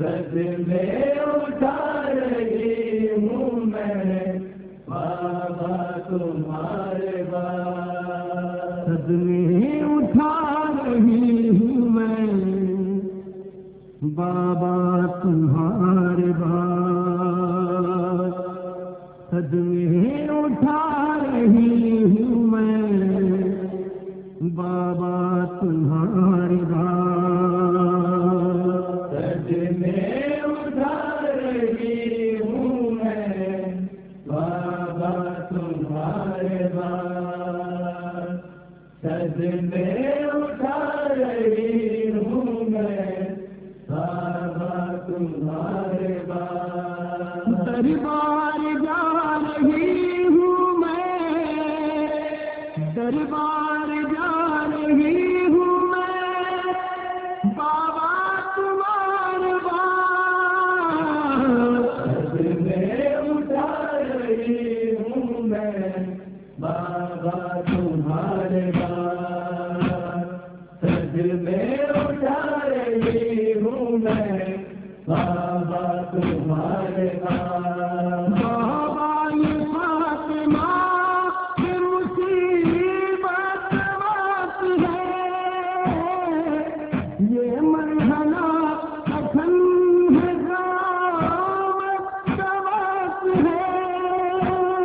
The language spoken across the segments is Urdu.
صدمے اٹھا رہی ہوں میں بابا تمہارے بعد، صدمے اٹھا رہی ہوں میں بابا تمہارے بعد، صدمے اٹھا رہی ہوں میں بابا تمہارے بعد، صدمے اٹھا رہی ہوں میں بابا تمہارے بعد، صدمے اٹھا رہی ہوں میں بابا تمہارے بعد، دربار جا رہی ہوں میں، دربار جا رہی ہوں میں بابا تمہارے بعد، صدمے اٹھا رہی ہوں میں بابا تمہارے بعد، صدمے اٹھا رہی ہوں میں بابا تمہارے بعد، بابا یہ فاطمہ کی مصیبت بات ہے، یہ مرحلہ اکھن ہے غامت کا وقت ہے،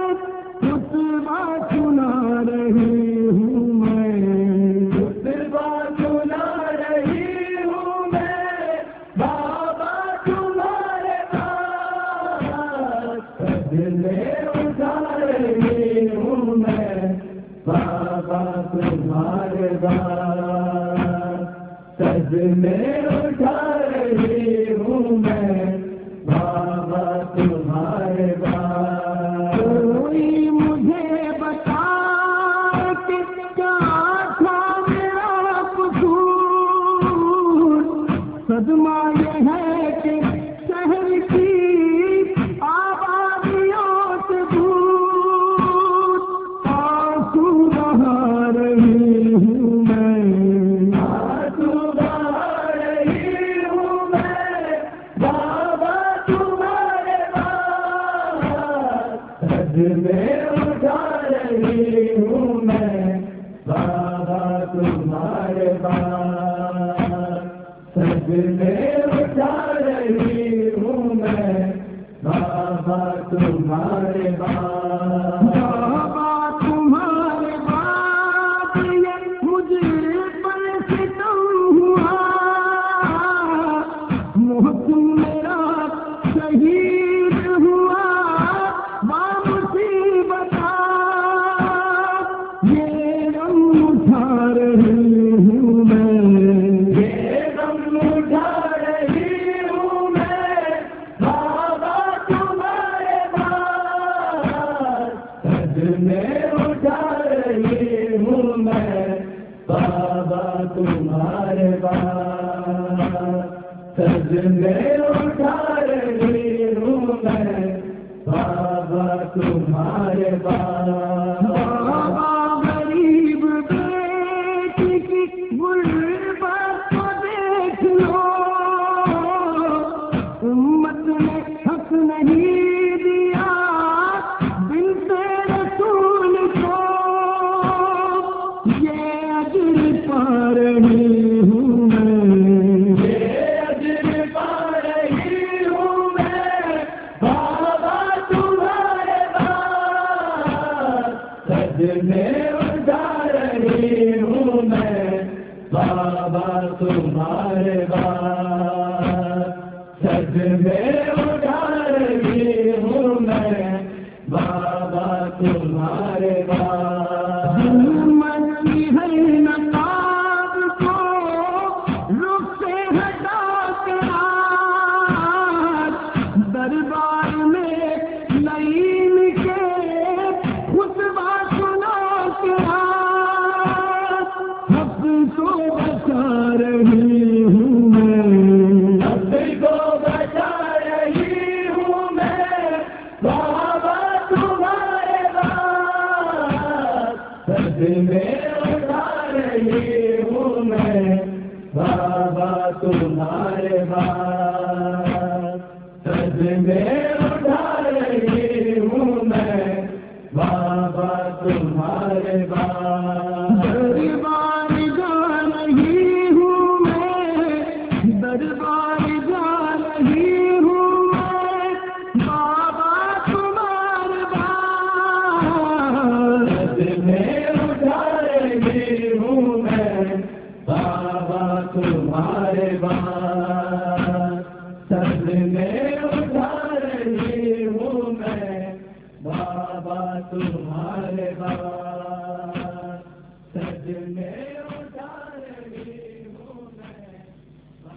خطبہ سنا رہی ہوں میں، خطبہ سنا رہی ہوں میں بابا تمہارے بعد، صدمے اٹھا رہی ہوں میں بابا تمہارے بعد، صدمے اٹھا رہی ہوں میں بابا تمہارے بعد، کوئی مجھے بتا کہ کیا تھا میرا قصور، صدمہ یہ ہے کہ شہر کی آبادیوں سے دور آنسو بہا رہی ہوں میں، آنسو بہا رہی ہوں میں بابا تمہارے بعد، صدمے اٹھا رہی ہوں میں بابا تمہارے بعد، صدمے اٹھا رہی ہوں میں بابا تمہارے بعد، بابا تمہارے بعد یہ مجھے پر ستم ہوا، محسن میرا شہید ہوا بامصیبت، یہ غم اٹھا رہی ہوں میں، یہ غم اٹھا رہی ہوں میں بابا تمہارے بعد، صدمے اٹھا رہی ہوں میں بابا تمہارے بعد، صدمے اٹھا رہی ہوں میں بابا تمہارے بعد، بابا غریب بیٹی کی غربت کو دیکھ لو، امت نے حق نہیں دیا بنت رسول کو، یہ اجر پا رہی ہوں میں، یہ اجر پا رہی ہوں میں بابا تمہارے بعد، صدمے اٹھا رہی ہوں میں بابا تمہارے بعد، صدمے اٹھا رہی ہوں میں بابا تمہارے بعد، ظلمت کی ہر نقاب کو رخ سے ہٹا کر دربار میں لعین کے خطبہ سنا کر حق کو بچا رہی ہوں میں، حق کو بچا رہی تمہارے بعد سج میں اٹھا رہی ہوں میں بابا تمہارے بعد دربار جا رہی ہوں میں دربار جا رہی ہوں میں بابا تمہارے بعد سج میں اٹھا رہی ہوں میں بابا تمہارے بعد سج میں اٹھا رہی ہوں میں بابا تمہارے بعد سج میں اٹھا رہی